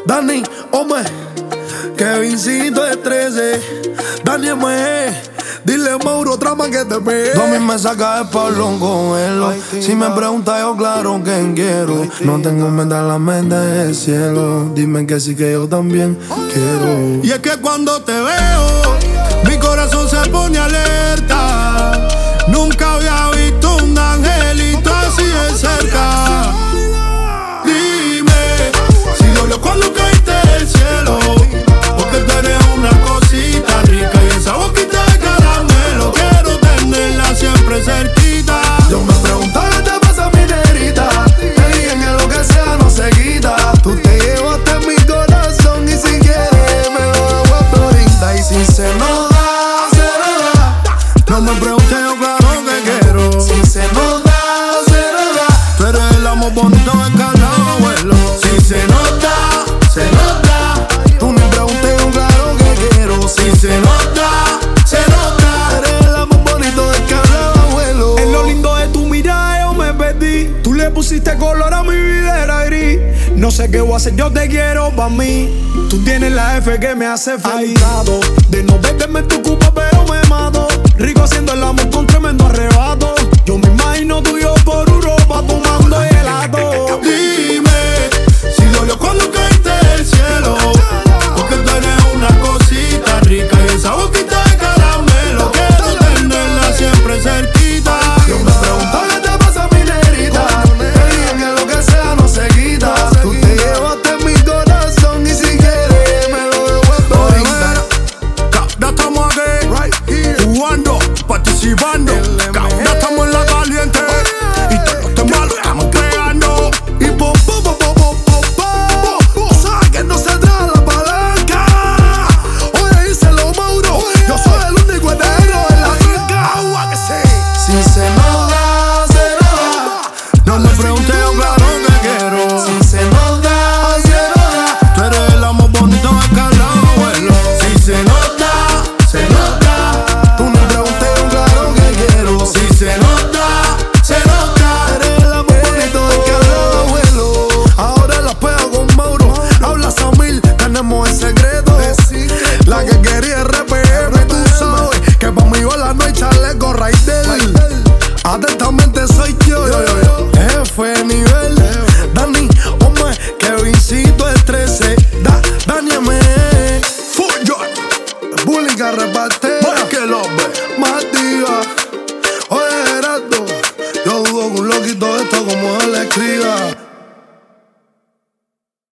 Dani, Ome, Kevincito de 13, Dani M. Dile a Mauro Trama que te pegue. Tú a mí me sacas de Pablo con él. Si me preguntas yo claro que quiero. No tengo en mente la mente del cielo. Dime que sí que yo también quiero. Y es que cuando te veo, mi corazón se pone alerta. Nunca había visto un angelito así de cerca. Dime si dolió cuando caíste del cielo, porque tú eres una cosita rica y esa boquita de caramelo quiero tenerla siempre cerquita. Yo me preguntaba qué te pasa, mi negrita. Te dije que lo que sea no se quita. Tú te llevaste en mi corazón y si quieres me lo hago hasta ahorita. Y si se nos da, se nos da. No me preguntes, yo claro que quiero. Si se nos da, se nos da. Tú eres el amor bonito de cada abuelo. Si se nos da, se nos da. Tú me preguntes, yo claro que quiero. Si se nos da, se nos da. Eres el amor bonito de cada abuelo. En lo lindo de tu mirada yo me perdí. Tú le pusiste color a mi vida, era gris. No sé qué voy a hacer, yo te quiero pa' mí. Tú tienes la F que me hace feliz. De no verme en tu culpa pero me mato. Rico haciendo el amor con tremendo arrebato. Yo me imagino tú y yo por Europa tomando helado. Dime